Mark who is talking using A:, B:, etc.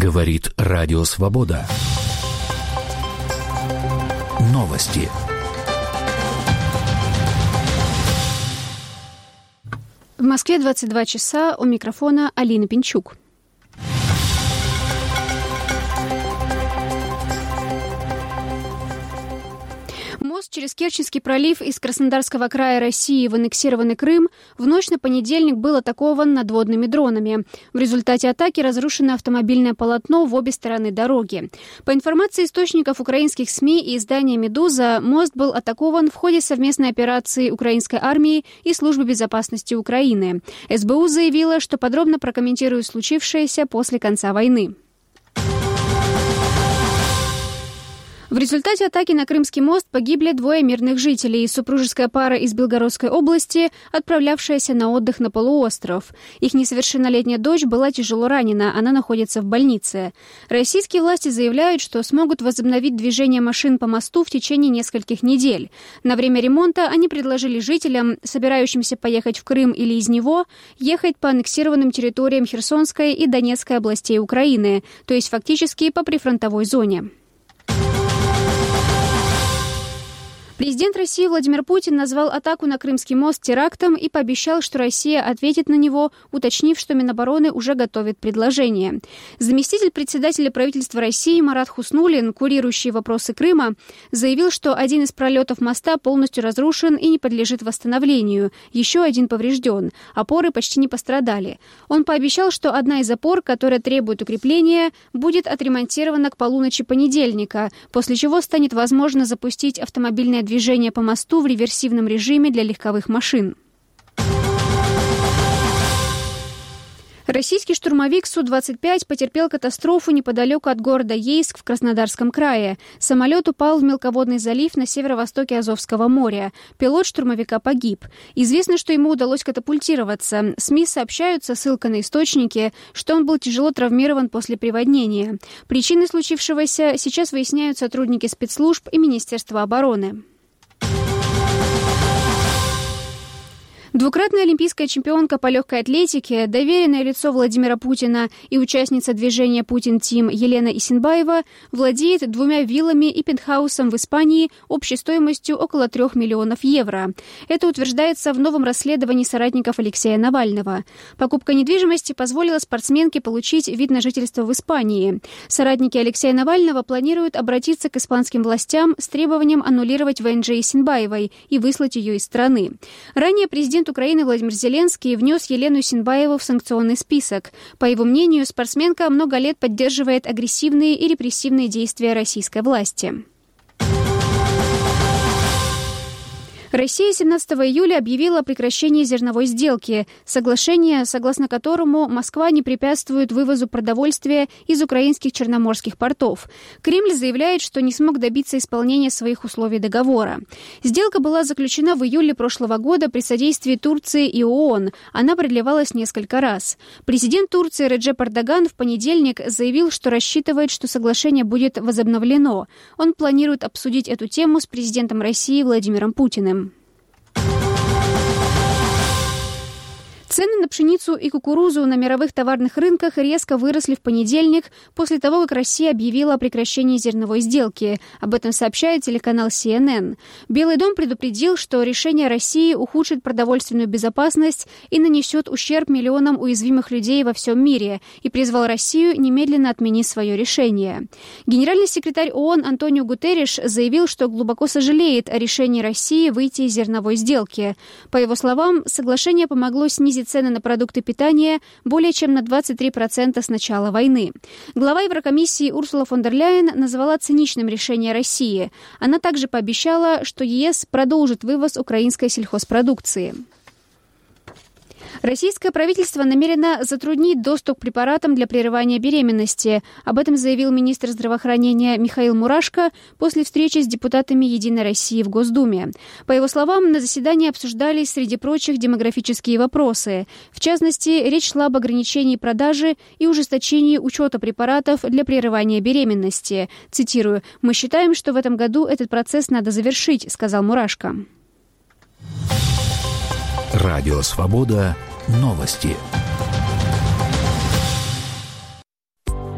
A: Говорит Радио Свобода. Новости.
B: В Москве 22 часа, у микрофона Алина Пинчук. Мост через Керченский пролив из Краснодарского края России в аннексированный Крым в ночь на понедельник был атакован надводными дронами. В результате атаки разрушено автомобильное полотно в обе стороны дороги. По информации источников украинских СМИ и издания «Медуза», мост был атакован в ходе совместной операции украинской армии и Службы безопасности Украины. СБУ заявила, что подробно прокомментирует случившееся после конца войны. В результате атаки на Крымский мост погибли 2 мирных жителей, супружеская пара из Белгородской области, отправлявшаяся на отдых на полуостров. Их несовершеннолетняя дочь была тяжело ранена, она находится в больнице. Российские власти заявляют, что смогут возобновить движение машин по мосту в течение нескольких недель. На время ремонта они предложили жителям, собирающимся поехать в Крым или из него, ехать по аннексированным территориям Херсонской и Донецкой областей Украины, то есть фактически по прифронтовой зоне. Президент России Владимир Путин назвал атаку на Крымский мост терактом и пообещал, что Россия ответит на него, уточнив, что Минобороны уже готовит предложение. Заместитель председателя правительства России Марат Хуснуллин, курирующий вопросы Крыма, заявил, что один из пролетов моста полностью разрушен и не подлежит восстановлению. Еще один поврежден. Опоры почти не пострадали. Он пообещал, что одна из опор, которая требует укрепления, будет отремонтирована к полуночи понедельника, после чего станет возможно запустить автомобильное движение по мосту в реверсивном режиме для легковых машин. Российский штурмовик Су-25 потерпел катастрофу неподалеку от города Ейск в Краснодарском крае. Самолет упал в мелководный залив на северо-востоке Азовского моря. Пилот штурмовика погиб. Известно, что ему удалось катапультироваться. СМИ сообщают со ссылкой на источники, что он был тяжело травмирован после приводнения. Причины случившегося сейчас выясняют сотрудники спецслужб и Министерства обороны. Двукратная олимпийская чемпионка по легкой атлетике, доверенное лицо Владимира Путина и участница движения «Путин-Тим» Елена Исенбаева владеет 2 виллами и пентхаусом в Испании общей стоимостью около 3 миллионов евро. Это утверждается в новом расследовании соратников Алексея Навального. Покупка недвижимости позволила спортсменке получить вид на жительство в Испании. Соратники Алексея Навального планируют обратиться к испанским властям с требованием аннулировать ВНЖ Исенбаевой и выслать ее из страны. Ранее президент Украины Владимир Зеленский внес Елену Исенбаеву в санкционный список. По его мнению, спортсменка много лет поддерживает агрессивные и репрессивные действия российской власти. Россия 17 июля объявила о прекращении зерновой сделки, соглашение, согласно которому Москва не препятствует вывозу продовольствия из украинских черноморских портов. Кремль заявляет, что не смог добиться исполнения своих условий договора. Сделка была заключена в июле прошлого года при содействии Турции и ООН. Она продлевалась несколько раз. Президент Турции Реджеп Эрдоган в понедельник заявил, что рассчитывает, что соглашение будет возобновлено. Он планирует обсудить эту тему с президентом России Владимиром Путиным. Цены на пшеницу и кукурузу на мировых товарных рынках резко выросли в понедельник после того, как Россия объявила о прекращении зерновой сделки. Об этом сообщает телеканал CNN. Белый дом предупредил, что решение России ухудшит продовольственную безопасность и нанесет ущерб миллионам уязвимых людей во всем мире, и призвал Россию немедленно отменить свое решение. Генеральный секретарь ООН Антонио Гутерриш заявил, что глубоко сожалеет о решении России выйти из зерновой сделки. По его словам, соглашение помогло снизить цены на продукты питания более чем на 23% с начала войны. Глава Еврокомиссии Урсула фон дер Ляйен назвала циничным решение России. Она также пообещала, что ЕС продолжит вывоз украинской сельхозпродукции. Российское правительство намерено затруднить доступ к препаратам для прерывания беременности. Об этом заявил министр здравоохранения Михаил Мурашко после встречи с депутатами «Единой России» в Госдуме. По его словам, на заседании обсуждались, среди прочих, демографические вопросы. В частности, речь шла об ограничении продажи и ужесточении учета препаратов для прерывания беременности. Цитирую: «Мы считаем, что в этом году этот процесс надо завершить», — сказал Мурашко.
A: Радио «Свобода». Новости.